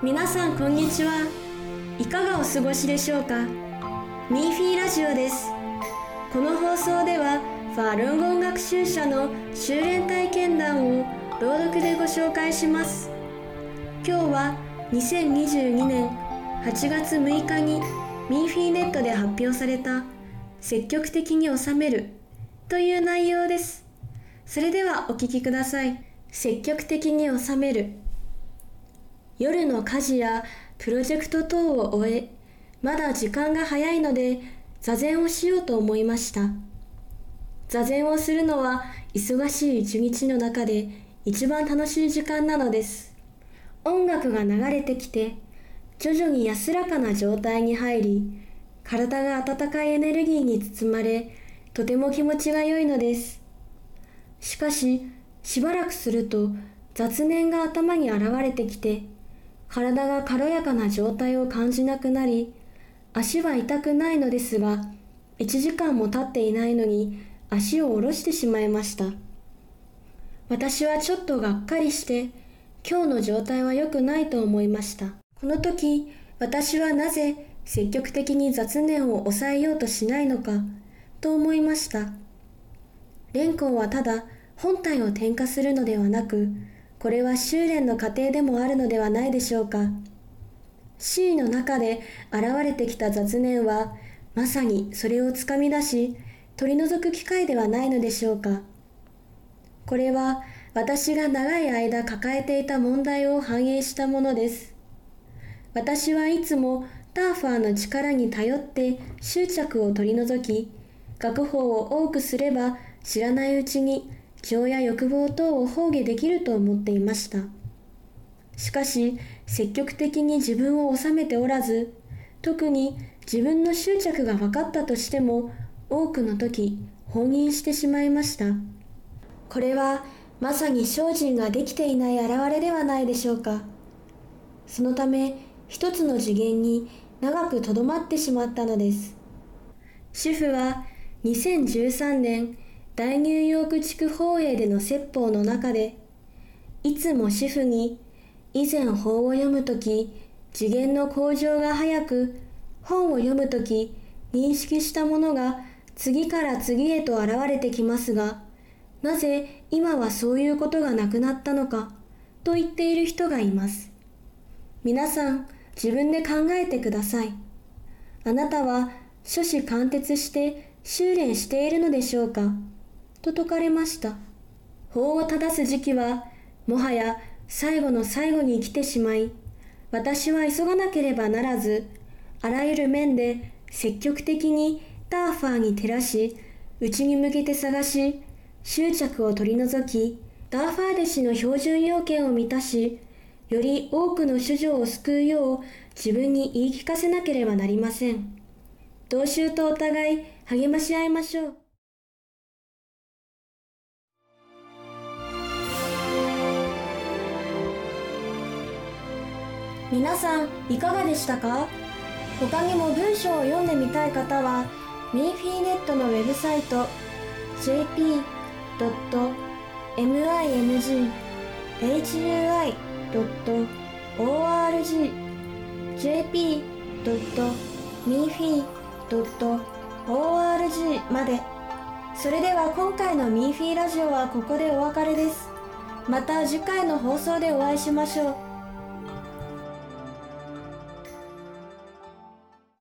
皆さんこんにちは。いかがお過ごしでしょうか。ミーフィーラジオです。この放送ではファルンゴン学習者の修練体験談を朗読でご紹介します。今日は2022年8月6日にミーフィーネットで発表された積極的に収めるという内容です。それではお聞きください。積極的に収める。夜の家事やプロジェクト等を終え、まだ時間が早いので座禅をしようと思いました。座禅をするのは忙しい一日の中で一番楽しい時間なのです。音楽が流れてきて、徐々に安らかな状態に入り、体が温かいエネルギーに包まれ、とても気持ちが良いのです。しかし、しばらくすると雑念が頭に現れてきて、体が軽やかな状態を感じなくなり、足は痛くないのですが、1時間も経っていないのに足を下ろしてしまいました。私はちょっとがっかりして、今日の状態は良くないと思いました。この時、私はなぜ積極的に雑念を抑えようとしないのかと思いました。練功はただ本体を転化するのではなく、これは修練の過程でもあるのではないでしょうか。周囲の中で現れてきた雑念は、まさにそれをつかみ出し、取り除く機会ではないのでしょうか。これは私が長い間抱えていた問題を反映したものです。私はいつもターファーの力に頼って執着を取り除き、学法を多くすれば知らないうちに情や欲望等を放下できると思っていました。しかし、積極的に自分を収めておらず、特に自分の執着が分かったとしても、多くの時、放任してしまいました。これは、まさに精進ができていない現れではないでしょうか。そのため、一つの次元に長くとどまってしまったのです。主婦は、2013年、大ニューヨーク地区法営での説法の中で、いつも主婦に、以前法を読むとき、次元の向上が早く、本を読むとき、認識したものが次から次へと現れてきますが、なぜ今はそういうことがなくなったのか、と言っている人がいます。皆さん、自分で考えてください。あなたは、初子貫徹して修練しているのでしょうかと説かれました。法を正す時期は、もはや最後の最後に来てしまい、私は急がなければならず、あらゆる面で積極的にターファーに照らし、内に向けて探し、執着を取り除き、ターファー弟子の標準要件を満たし、より多くの衆生を救うよう自分に言い聞かせなければなりません。同修とお互い励まし合いましょう。皆さんいかがでしたか？他にも文章を読んでみたい方は、ミーフィーネットのウェブサイト jp.minghui.org jp.meefy.org まで。それでは今回のミーフィーラジオはここでお別れです。また次回の放送でお会いしましょう。